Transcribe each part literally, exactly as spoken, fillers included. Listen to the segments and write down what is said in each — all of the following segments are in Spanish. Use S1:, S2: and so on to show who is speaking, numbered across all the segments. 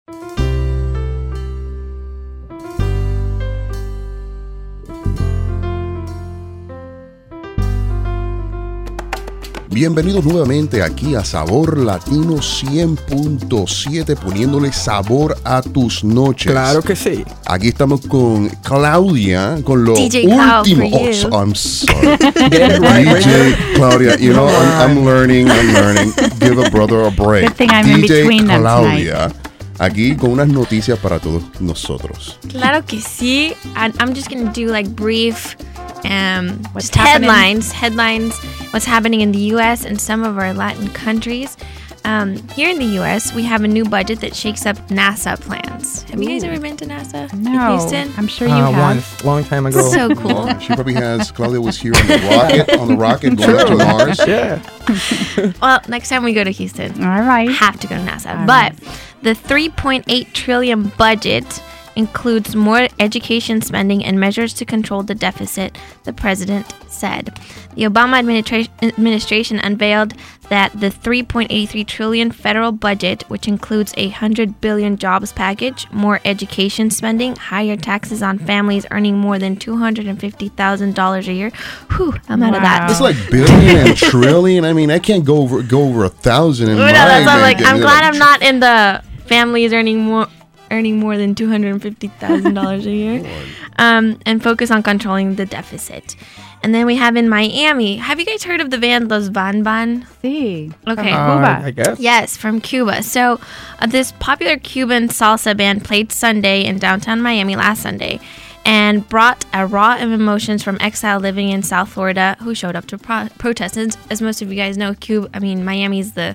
S1: Bienvenidos nuevamente aquí a Sabor Latino cien punto siete, poniéndole sabor a tus noches.
S2: Claro que sí.
S1: Aquí estamos con Claudia, con lo
S3: D J
S1: último.
S3: Cloud for
S1: Oh,
S3: you.
S1: so- I'm sorry.
S2: Get it right,
S1: D J
S2: Richard.
S1: Claudia, you know, I'm, I'm learning, I'm learning. Give a brother a break.
S4: Good thing I'm in
S1: D J
S4: between them
S1: Claudia, aquí con unas noticias para todos nosotros.
S3: Claro que sí. And I'm just going to do like brief um,
S4: What's
S3: just
S4: happening?
S3: headlines. Headlines, what's happening in the U S and some of our Latin countries. Um, here in the U S, we have a new budget that shakes up NASA plans. Have you guys ever been to NASA in
S4: No,
S3: Houston?
S4: I'm sure you
S2: Uh,
S4: have.
S2: once, long time ago.
S3: So cool.
S1: She probably has. Claudia was here on the rocket, on the rocket going to Mars.
S2: Yeah.
S3: Well, next time we go to Houston,
S4: All right.
S3: have to go to NASA.
S4: All
S3: But the three point eight trillion budget includes more education spending and measures to control the deficit, the president said. The Obama administra- administration unveiled that the three point eight three trillion federal budget, which includes a one hundred billion jobs package, more education spending, higher taxes on families earning more than two hundred fifty thousand dollars a year. Whew, I'm out of that.
S4: Wow.
S1: It's like billion and trillion. I mean, I can't go over go over a thousand in
S3: No,
S1: my
S3: that's not like,
S1: bank.
S3: I'm glad I'm not in the families earning more earning more than two hundred fifty thousand dollars a year. Um, and focus on controlling the deficit. And then we have in Miami. Have you guys heard of the band Los Van Van?
S4: See.
S3: Okay.
S4: Uh, Cuba.
S2: I guess.
S3: Yes, from Cuba. So, uh, this popular Cuban salsa band played Sunday in downtown Miami last Sunday and brought a raw of emotions from exile living in South Florida who showed up to pro- protest. And as most of you guys know, Cuba, I mean, Miami's the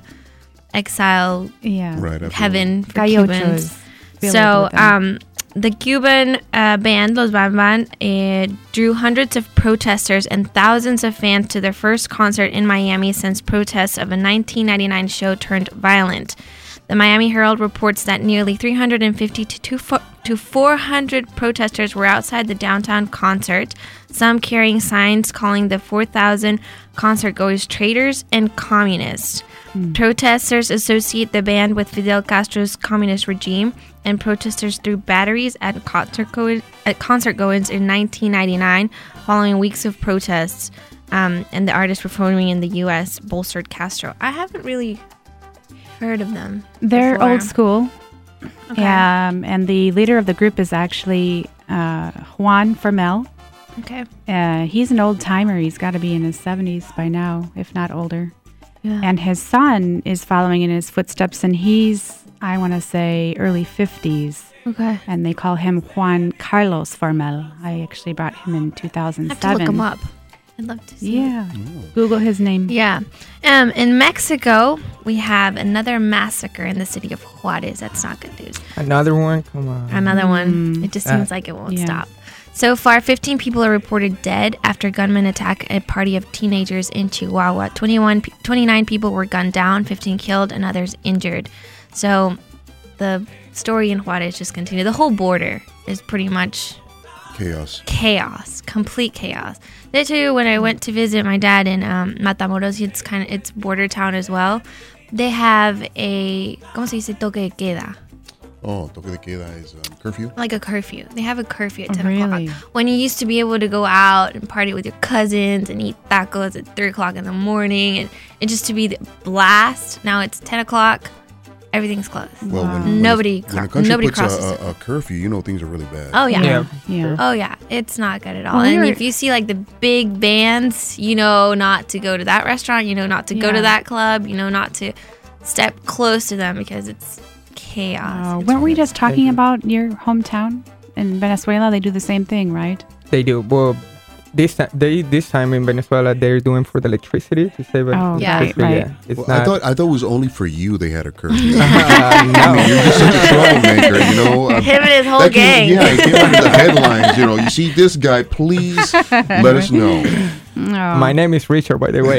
S3: exile
S4: Yeah.
S1: Right. absolutely.
S3: heaven for
S4: Gallochos.
S3: Cubans.
S4: Feel
S3: So,
S4: like with them.
S3: um, the Cuban uh, band Los Van Van uh, drew hundreds of protesters and thousands of fans to their first concert in Miami since protests of a nineteen ninety-nine show turned violent. The Miami Herald reports that nearly three hundred fifty to two fo- to four hundred protesters were outside the downtown concert, some carrying signs calling the four thousand concertgoers traitors and communists. Protesters associate the band with Fidel Castro's communist regime, and protesters threw batteries at concert go- at concertgoers in nineteen ninety-nine, following weeks of protests. Um, and the artist performing in the U S bolstered Castro. I haven't really heard of them.
S4: They're
S3: before.
S4: old school.
S3: Okay.
S4: Um, and the leader of the group is actually uh, Juan Fermel.
S3: Okay.
S4: Uh, he's an old timer. He's got to be in his seventies by now, if not older.
S3: Yeah.
S4: And his son is following in his footsteps, and he's, I want to say, early fifties.
S3: Okay.
S4: And they call him Juan Carlos Fermel. I actually brought him in two thousand
S3: I have
S4: seven.
S3: to look him up. I'd love to see.
S4: Yeah. Google his name.
S3: Yeah. Um, in Mexico, we have another massacre in the city of Juarez. That's not good news.
S2: Another one? Come on.
S3: Another one.
S4: Mm.
S3: It just
S2: Uh,
S3: seems like it won't
S4: yeah.
S3: stop. So far, fifteen people are reported dead after gunmen attack a party of teenagers in Chihuahua. twenty-one, pe- twenty-nine people were gunned down, fifteen killed, and others injured. So the story in Juarez just continued. The whole border is pretty much
S1: Chaos.
S3: chaos, complete chaos. There too, when I went to visit my dad in um, Matamoros, it's kind of it's border town as well. They have a ¿cómo se dice? Toque de queda,
S1: Oh, toque de queda is um, curfew.
S3: like a curfew. They have a curfew at
S4: Oh,
S3: ten
S4: really?
S3: o'clock. When you used to be able to go out and party with your cousins and eat tacos at three o'clock in the morning, and it just to be the blast. Now it's ten o'clock. Everything's closed.
S1: Well,
S4: Wow.
S1: when, when
S3: Nobody
S1: the- when
S3: cro-
S1: a country
S3: nobody
S1: puts
S3: crosses
S1: a, a, a curfew, you know things are really bad.
S3: Oh yeah.
S2: Yeah.
S4: Yeah.
S3: Oh yeah, it's not good at all.
S4: Well,
S3: and
S4: we're-
S3: if you see like the big bands, you know not to go to that restaurant, you know not to go to
S4: Yeah.
S3: that club, you know not to step close to them because it's chaos.
S4: Uh,
S3: It's
S4: weren't we
S3: really-
S4: just talking about your hometown in Venezuela? They do the same thing, right?
S2: They do. Well, this time, they this time in Venezuela, they're doing for the electricity to save it.
S4: Oh,
S3: Yeah.
S4: right, right.
S2: It's
S1: Well,
S2: not.
S1: I thought I thought it was only for you they had a curfew.
S2: Uh, no.
S1: You're just such a troublemaker, you know. Uh,
S3: Him and his whole
S1: that came-
S3: gang.
S1: Yeah, it came under the headlines. You know, you see this guy, please let us know.
S4: Oh.
S2: My name is Richard, by the way.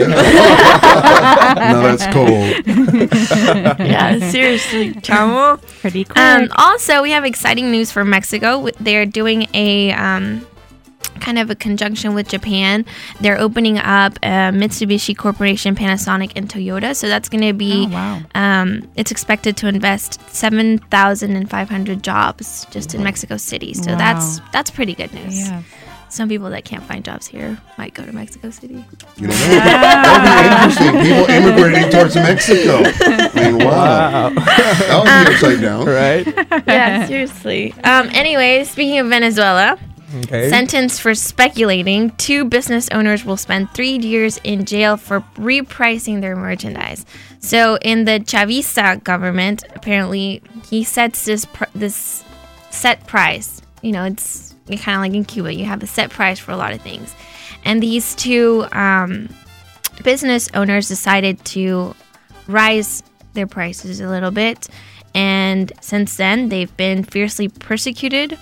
S1: No, that's cold.
S3: Yeah, seriously, chamo.
S4: Pretty quick.
S3: Um, also, we have exciting news for Mexico. They're doing a um, kind of a conjunction with Japan. They're opening up uh, Mitsubishi Corporation, Panasonic, and Toyota. So that's going to be,
S4: Oh, wow.
S3: um, it's expected to invest seven thousand five hundred jobs just in Mexico City. So
S4: Wow.
S3: that's that's pretty good news.
S4: Yeah.
S3: Some people that can't find jobs here might go to Mexico City.
S1: You know, that would be interesting. People immigrating towards Mexico. I mean, wow. That would be upside down.
S2: Right?
S3: Yeah, seriously. Um, anyway, speaking of Venezuela,
S2: Okay.
S3: sentenced for speculating, two business owners will spend three years in jail for repricing their merchandise. So in the Chavista government, apparently he sets this pr- this set price. You know, it's kind of like in Cuba. You have a set price for a lot of things. And these two um, business owners decided to rise their prices a little bit. And since then, they've been fiercely persecuted.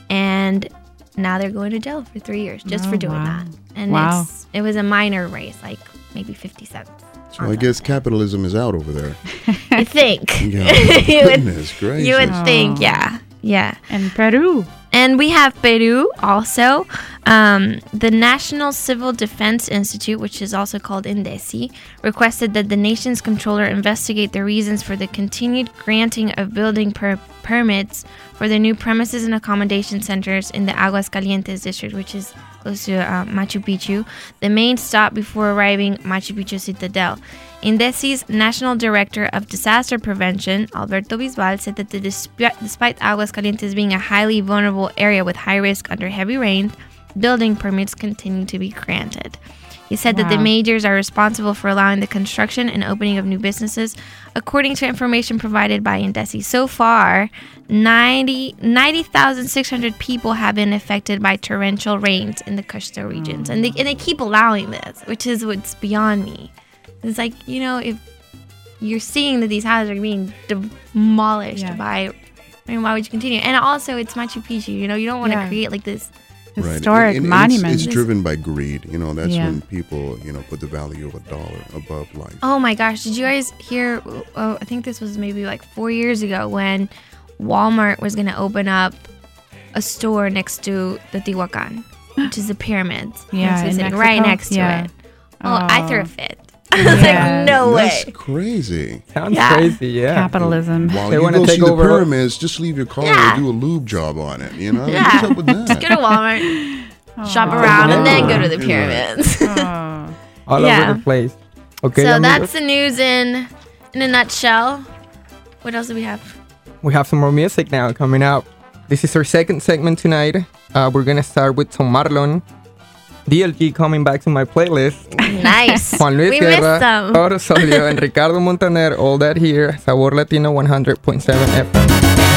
S3: And now they're going to jail for three years just
S4: Oh,
S3: for doing
S4: wow.
S3: that. And
S4: Wow.
S3: it's, it was a minor raise, like maybe fifty cents.
S1: So I guess capitalism is out over there.
S3: I think.
S1: Yeah.
S3: you would,
S1: Goodness gracious.
S3: you would think,
S4: Oh.
S3: yeah. Yeah.
S4: And Peru.
S3: And we have Peru also. Um, the National Civil Defense Institute, which is also called INDECI, requested that the nation's controller investigate the reasons for the continued granting of building per- permits for the new premises and accommodation centers in the Aguascalientes district, which is close to uh, Machu Picchu, the main stop before arriving Machu Picchu Citadel. INDECI's National Director of Disaster Prevention, Alberto Bisbal, said that the disp- despite Aguascalientes being a highly vulnerable area with high risk under heavy rain, building permits continue to be granted. He said that the
S4: Wow.
S3: majors are responsible for allowing the construction and opening of new businesses. According to information provided by INDECI, so far, ninety thousand six hundred people have been affected by torrential rains in the coastal regions. And they, and they keep allowing this, which is what's beyond me. It's like, you know, if you're seeing that these houses are being demolished
S4: Yeah.
S3: by, I mean, why would you continue? And also, it's Machu Picchu, you know, you don't want to
S4: Yeah.
S3: create like this.
S1: Right.
S4: Historic
S1: And- and
S4: monuments.
S1: It's, it's driven by greed. You know, that's
S4: Yeah.
S1: when people, you know, put the value of a dollar above life.
S3: Oh my gosh, did you guys hear? Oh, I think this was maybe like four years ago when Walmart was going to open up a store next to the Tehuacan, which is the pyramids.
S4: Yeah,
S3: Mexico
S4: in
S3: City,
S4: Mexico?
S3: right next to
S4: Yeah.
S3: it. Oh, I
S4: Oh.
S3: threw a fit. I was
S4: Yeah.
S3: like, no
S1: That's
S3: way.
S1: crazy.
S2: Sounds
S3: Yeah.
S2: crazy, yeah.
S4: Capitalism.
S1: While
S2: They
S1: you
S2: wanna
S1: go
S2: take
S1: see
S2: over-
S1: the pyramids, just leave your car
S3: Yeah.
S1: and do a lube job on it. You know,
S3: Yeah.
S1: what's up with that?
S3: Just go to Walmart, shop
S4: Oh.
S3: around, and then go to the
S1: Right.
S3: pyramids.
S4: Oh.
S2: All
S3: Yeah.
S2: over the place. Okay,
S3: So
S2: amigos,
S3: that's the news in in a nutshell. What else do we have?
S2: we have some more music now coming up. This is our second segment tonight. Uh, we're gonna start with some Marlon. D L G coming back to my playlist.
S3: Nice.
S2: Juan Luis
S3: we
S2: Guerra,
S3: missed them.
S2: Oro Solio, and Ricardo Montaner. All that here. Sabor Latino one hundred point seven F M.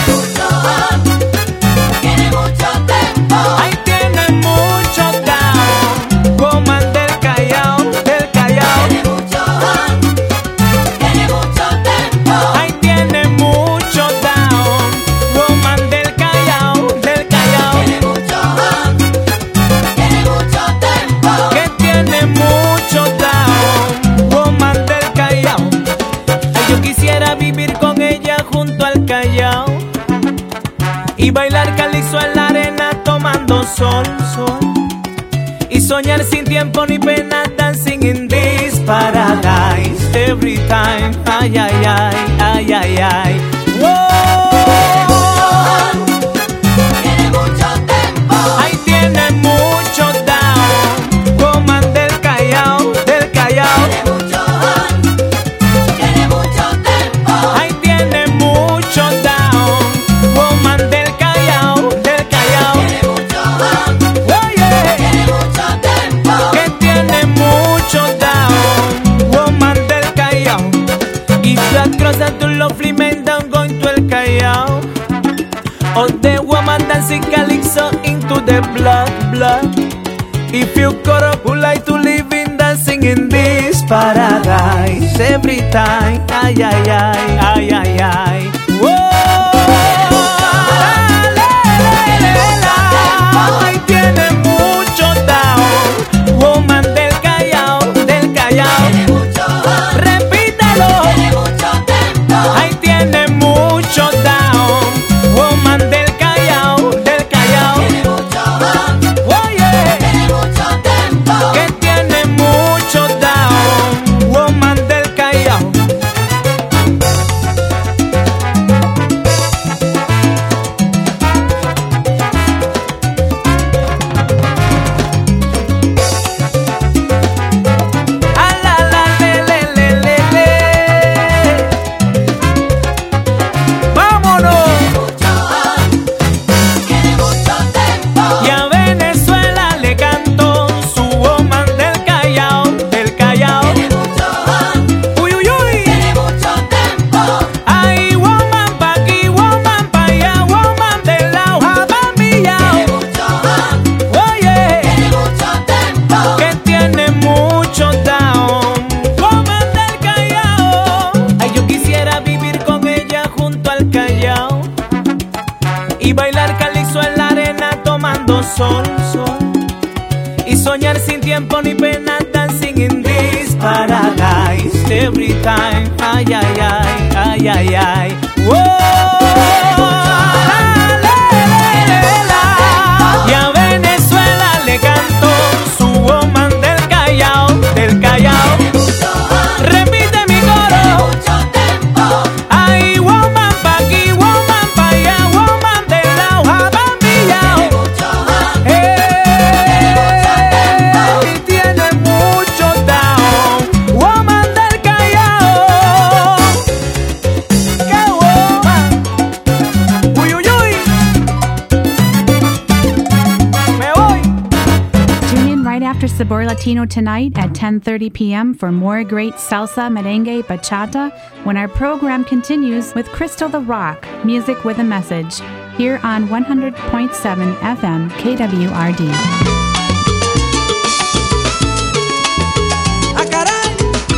S5: Ahí tiene mucho down, coman del Callao, del Callao. Tiene mucho on, tiene mucho tempo. Ahí tiene mucho down, coman del Callao, del Callao. Tiene mucho on, tiene mucho tempo. Que tiene mucho down, coman del Callao. Ay, yo quisiera vivir con ella junto al Callao y bailar calipso en la arena tomando sol, sol, y soñar sin tiempo ni pena, dancing in this paradise every time, ay, ay, ay, ay, ay, ay. Wow. Tiene mucho tempo, ahí tiene mucho down, coman del Callao, del Callao. Tiene mucho on, tiene mucho tempo, ahí tiene mucho down, woman del Callao, del Callao. Tiene mucho on, oh yeah, tiene mucho tempo, que tiene mucho down, woman del Callao. If that cross and to lovely men down going to El Callao. All the woman dancing calypso into the blood, blood. If you coro who like to live in dancing in this paradise every time, ay, ay, ay, ay, ay, ay. Whoa. Ahí tiene mucho down, woman del Callao, del Callao. Tiene mucho on, repítalo. Tiene mucho tempo, ahí tiene mucho down, woman del Callao, del Callao. Tiene mucho on, oh yeah. y bailar calipso en la arena tomando sol, sol, y soñar sin tiempo ni pena, dancing in this paradise every time. Ay, ay, ay, ay, ay, ay. Whoa, y a Venezuela le cantó su woman del Callao, del Callao. Repite mi coro. Ay, woman pa' aquí, woman pa' allá, woman del lado, jabambillao. Hey, tiene mucho down, woman del Callao. ¡Qué woman! Uy, uy, uy. Me voy.
S4: Tune in right after Sabor Latino tonight at ten thirty p.m. for more great salsa, merengue, bachata when our program continues with Crystal the Rock, music with a message, here on one hundred point seven F M K W R D.
S6: ¡Ah, caray!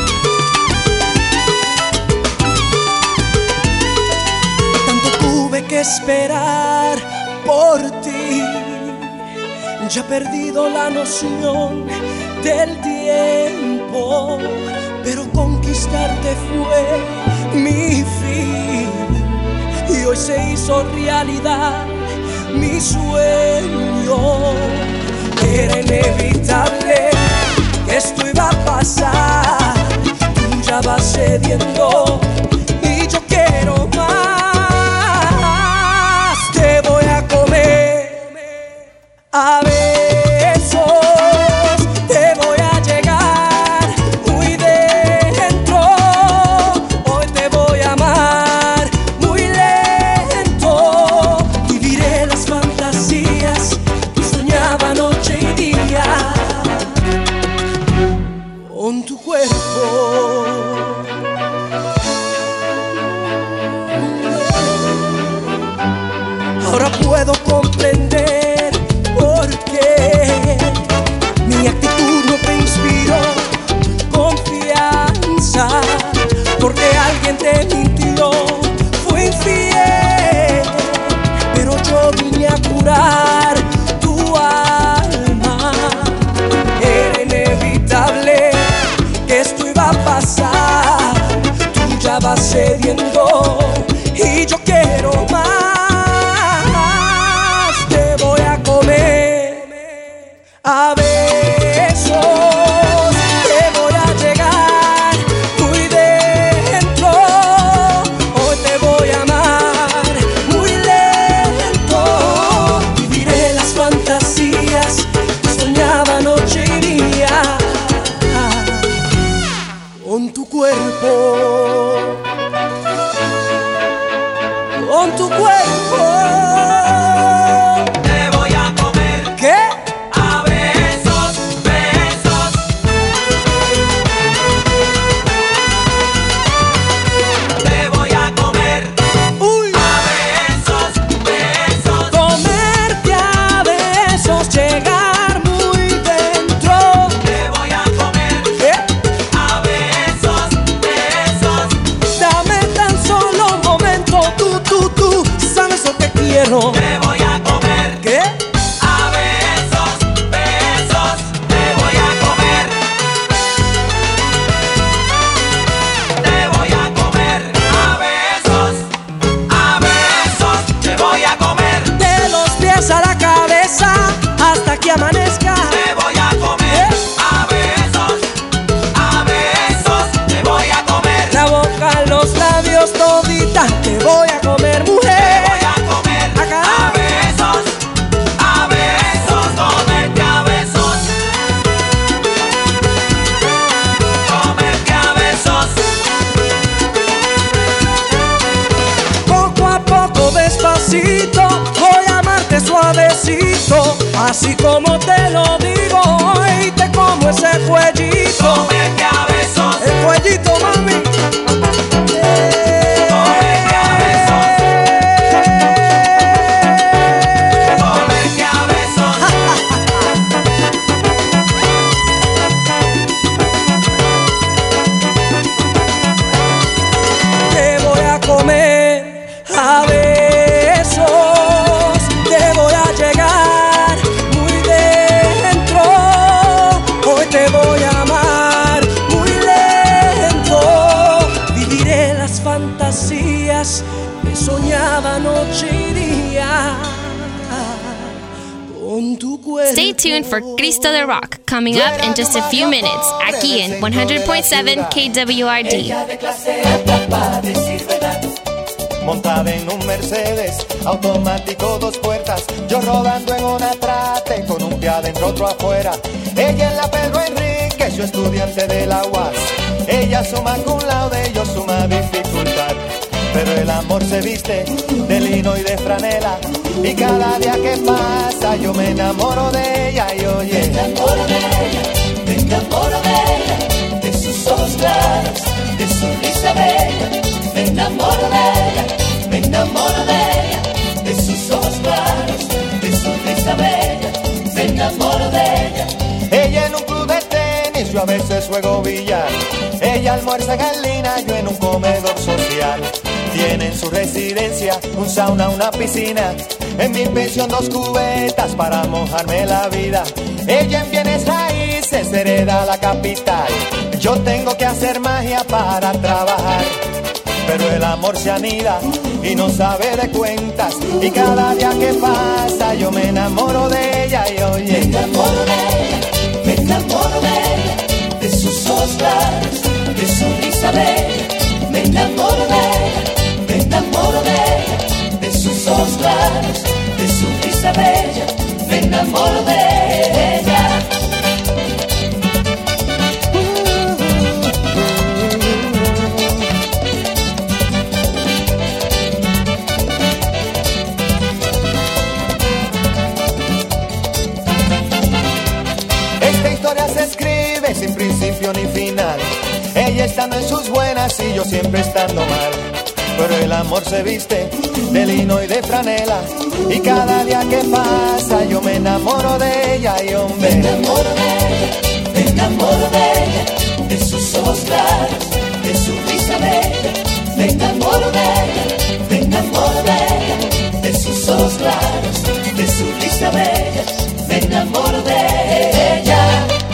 S6: Tanto tuve que esperar por ti. Ya he perdido la noción del tiempo, pero conquistarte fue mi fin. Y hoy se hizo realidad mi sueño. Era inevitable que esto iba a pasar. Tú ya vas cediendo y yo quiero más. Te voy a comer a besos, te voy a llegar muy dentro. Hoy te voy a amar muy lento. Viviré las fantasías que soñaba noche y día con tu cuerpo. Ahora puedo comprender por qué mi actitud no te inspiró confianza, porque alguien te mintió, fue infiel, pero yo vine a curar tu alma. Era inevitable que esto iba a pasar. Tú ya vas cediendo y yo quiero más. Te voy a comer a besos, te voy a llegar muy dentro. Hoy te voy a amar muy lento. Viviré las fantasías que soñaba noche y día con tu cuerpo. con tu cuerpo.
S3: Stay tuned for Cristo the Rock coming up in just a few minutes, aquí en one hundred point seven K W R D.
S7: Ella de clase alta para decir verdad. Montada en un Mercedes, automático dos puertas, yo rodando en una trate, con un pie adentro, otro afuera. Ella es la Pedro Enrique, yo estudiante de la U A S. Ella suma cum laude, yo suma dificultad. Pero el amor se viste de lino y de franela, y cada día que pasa yo me enamoro de ella. Y oye, me enamoro de ella, me enamoro de ella, de sus ojos claros, de su risa bella. Me enamoro de ella, me enamoro de ella, de sus ojos claros, de su risa bella. Me enamoro de ella. Ella en un club de tenis, yo a veces juego billar. Ella almuerza en Galina, yo en un comedor social. Tiene en su residencia un sauna, una piscina. En mi pensión dos cubetas para mojarme la vida. Ella en bienes raíces hereda la capital. Yo tengo que hacer magia para trabajar. Pero el amor se anida y no sabe de cuentas. Y cada día que pasa yo me enamoro de ella. Y oye, me enamoro de ella, me enamoro de ella, de sus ojos claros, de su risa bella. Me enamoro de ella, me enamoro de ella, de sus ojos claros, de su risa bella. Me enamoro de ella. Se escribe sin principio ni final. Ella estando en sus buenas y yo siempre estando mal. Pero el amor se viste de lino y de franela, y cada día que pasa yo me enamoro de ella. Y hombre, me enamoro de ella, me enamoro de ella, de sus ojos claros, de su risa bella. Me enamoro de ella, me enamoro de ella, de sus ojos claros, de su risa bella. Me enamoro de ella.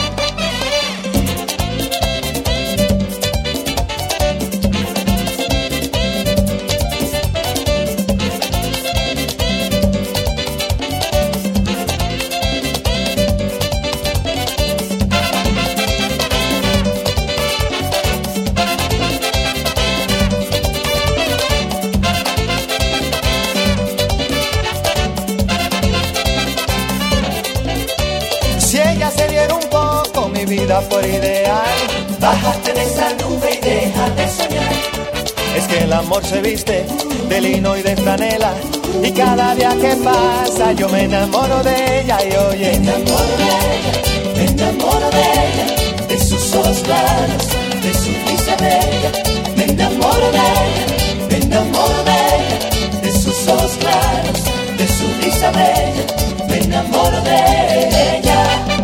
S7: Por ideal, bájate de esa nube y deja de soñar. Es que el amor se viste de lino y de franela, y cada día que pasa yo me enamoro de ella. Y oye, me enamoro de ella, me enamoro de ella, de sus ojos claros, de su risa bella. Me enamoro de ella, me enamoro de ella, de sus ojos claros, de su risa bella. Me enamoro de ella.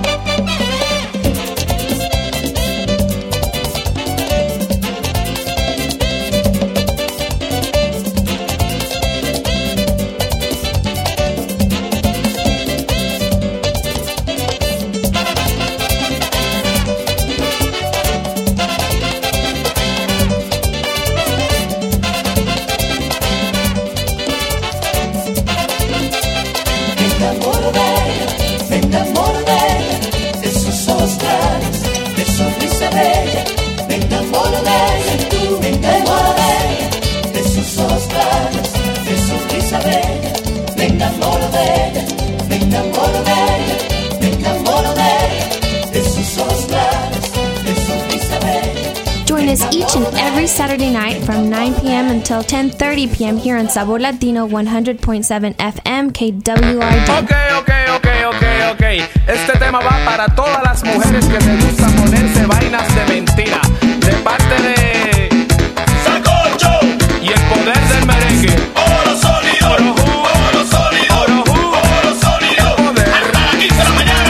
S3: Each and every Saturday night from nine p.m. until ten thirty p.m. here on Sabor Latino one hundred point seven F M K W R D.
S8: Ok, ok, ok, ok, ok. Este tema va para todas las mujeres que les gusta ponerse vainas de mentira. De parte de Sacocho y el poder del merengue. Oro sólido, oro jugo, oro sólido, oro jugo, oro sólido. El poder hasta las quince de la mañana.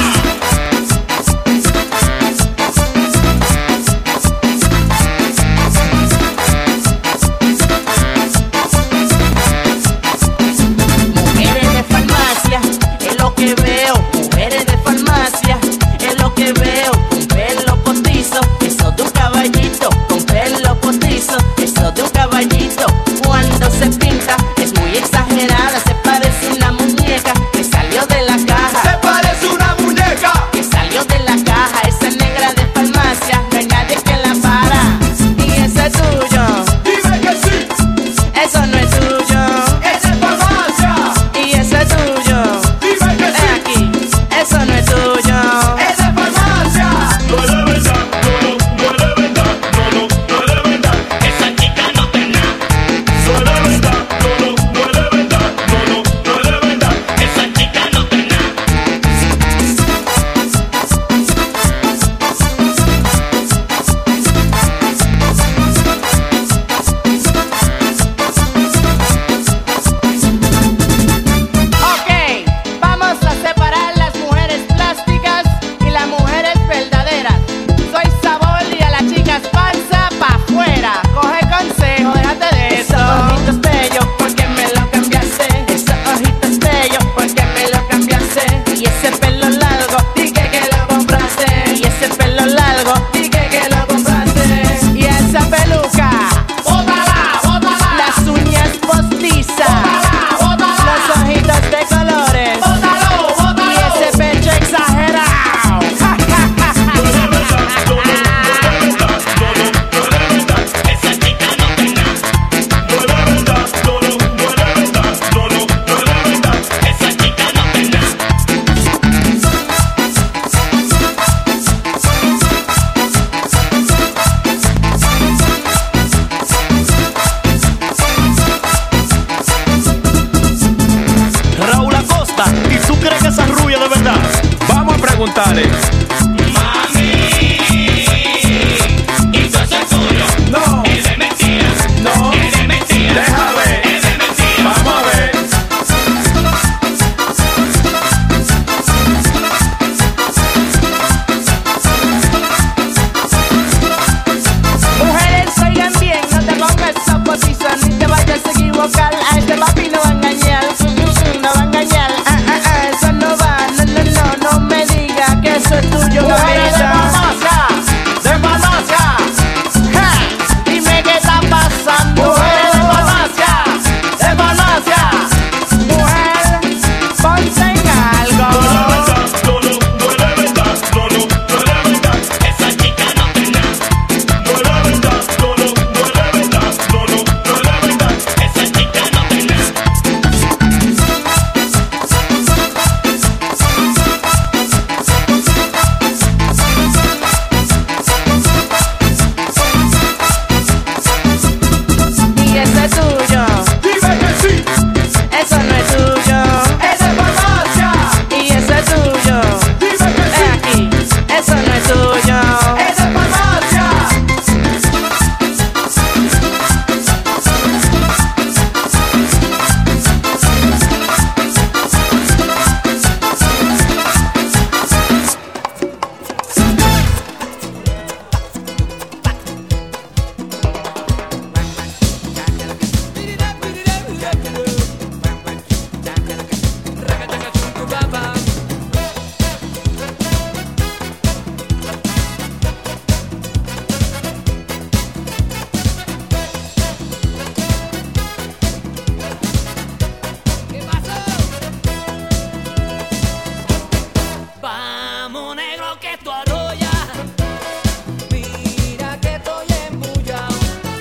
S9: Eso de un caballito cuando se pinta
S8: preguntarle.
S5: Mami, ¿y todo eso es tuyo?
S8: No.
S5: Es de mentira.
S8: No.
S5: Es de mentira.
S8: Deja ver.
S5: Es de mentira.
S8: Vamos a ver.
S9: Mujeres, oigan bien, no te pongas esa posición ni te vayas a equivocar. A este papi no va a engañar, mm, mm, no va a engañar. Ah, ah, ah, eso no va, no, no, no, no me diga que eso es tuyo,
S5: Mujeres de
S9: mamita.
S5: farmacia, de farmacia.
S9: Ja, dime qué está pasando.
S5: Mujeres de farmacia, de farmacia.
S9: Mujer, ponte en algo.
S5: No, no, no es de verdad, no, no, no es de verdad. Esa chica no tiene nada. No es de verdad, no, no, no es de verdad, no, no, no es de verdad. Esa chica no tiene nada.
S9: Y ese es tuyo,
S8: Dime que sí.
S9: eso no es tuyo.
S5: Es de farmacia,
S9: Y ese es tuyo,
S8: Dime que
S9: ve
S8: sí.
S9: aquí, eso no es tuyo.
S5: es de farmacia. Vamos, negro, que tú arrollas. Mira que estoy embullado.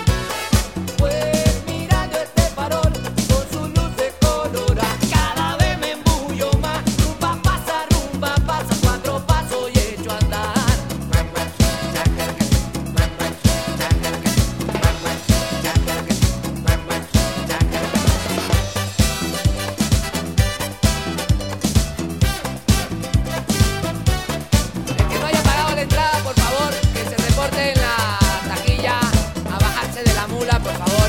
S5: Pues mirando este farol con sus luces coloradas. Cada vez me embullo más. Rumba pasa, rumba pasa. Cuatro pasos y echo a andar. El que no haya pagado la entrada, por favor, que se reporte en la taquilla a bajarse de la mula, por favor.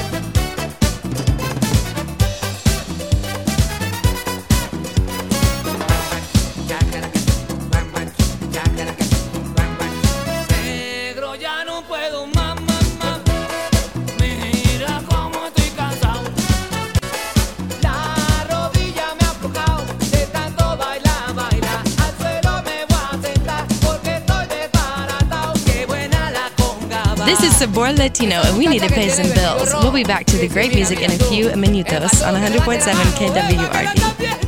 S5: Negro, ya no puedo más, más, más. Mira cómo estoy cansado. La rodilla me ha aflojado de tanto bailar, bailar. Al suelo me voy a sentar porque estoy desbaratado. Qué buena la conga va.
S10: This is Sabor Latino, and we need to pay some bills. We'll be back to the great music in a few minutos on one hundred point seven K W R D.